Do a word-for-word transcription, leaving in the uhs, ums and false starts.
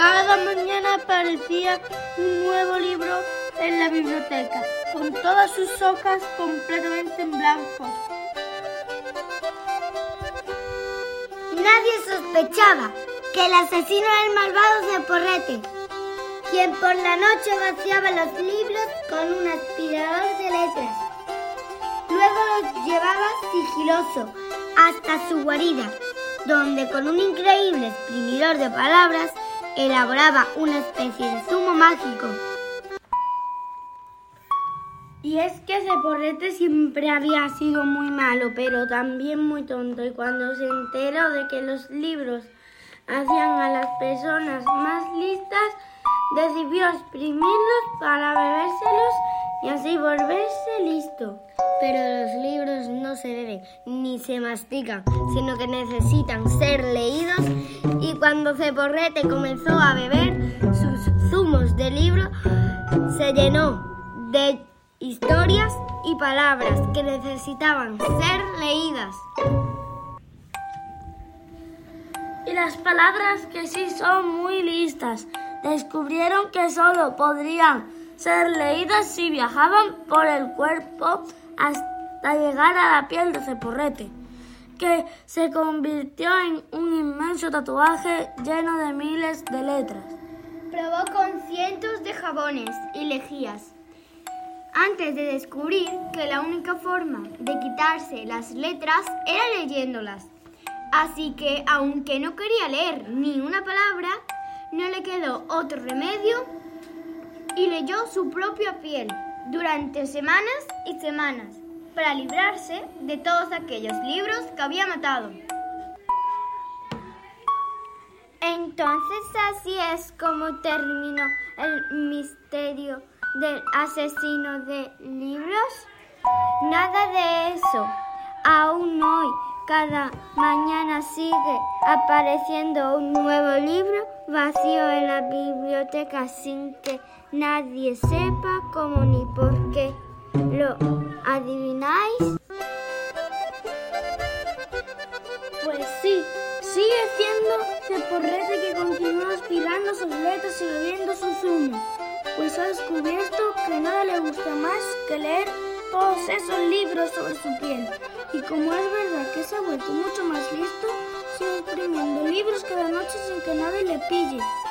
Cada mañana aparecía un nuevo libro en la biblioteca, con todas sus hojas completamente en blanco. Nadie sospechaba que el asesino era el malvado Ceporrete, quien por la noche vaciaba los libros con un aspirador de letras. Luego los llevaba sigiloso hasta su guarida, donde con un increíble exprimidor de palabras elaboraba una especie de zumo mágico. Y es que Ceporrete siempre había sido muy malo, pero también muy tonto, y cuando se enteró de que los libros hacían a las personas más listas, decidió exprimirlos para bebérselos y así volverse listo. Pero los libros no se beben ni se mastican, sino que necesitan ser leídos, y cuando Ceporrete comenzó a beber sus zumos de libro, se llenó de historias y palabras que necesitaban ser leídas. Y las palabras, que sí son muy listas, descubrieron que solo podrían ser leídas si viajaban por el cuerpo hasta llegar a la piel de Ceporrete, que se convirtió en un inmenso tatuaje lleno de miles de letras. Probó con cientos de jabones y lejías, antes de descubrir que la única forma de quitarse las letras era leyéndolas. Así que, aunque no quería leer ni una palabra, no le quedó otro remedio y leyó su propia piel durante semanas y semanas para librarse de todos aquellos libros que había matado. Entonces así es como terminó el misterio del asesino de libros. Nada de eso. Aún hoy, cada mañana sigue apareciendo un nuevo libro vacío en la biblioteca sin que nadie sepa cómo ni por qué. ¿Lo adivináis? Pues sí, sigue siendo Ceporrete, que continúa aspirando sus letras y bebiendo su zumo, pues ha descubierto que nada le gusta más que leer todos esos libros sobre su piel. Y como es verdad que se ha vuelto mucho más listo, sigue exprimiendo libros cada noche sin que nadie le pille.